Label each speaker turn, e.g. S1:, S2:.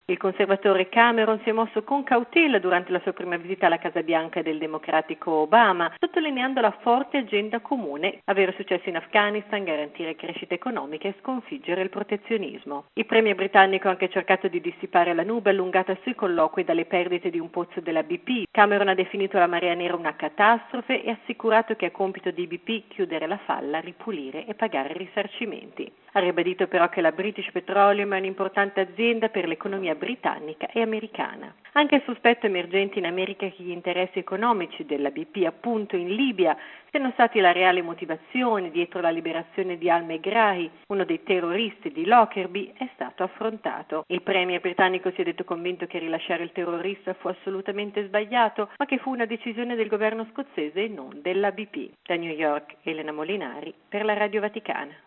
S1: Il conservatore Cameron si è mosso con cautela durante la sua prima visita alla Casa Bianca del democratico Obama, sottolineando la forte agenda comune, avere successo in Afghanistan, garantire crescita economica e sconfiggere il protezionismo. Il premier britannico ha anche cercato di dissipare la nube allungata sui colloqui dalle perdite di un pozzo della BP. Cameron ha definito la marea nera una catastrofe e ha assicurato che è compito di BP chiudere la falla, ripulire e pagare risarcimenti. Ha ribadito però che la British Petroleum è un'importante azienda per l'economia britannica e americana. Anche il sospetto emergente in America che gli interessi economici della BP appunto in Libia siano stati la reale motivazione dietro la liberazione di al-Megrahi, uno dei terroristi di Lockerbie, è stato affrontato. Il premier britannico si è detto convinto che rilasciare il terrorista fu assolutamente sbagliato, ma che fu una decisione del governo scozzese e non della BP. Da New York, Elena Molinari per la Radio Vaticana.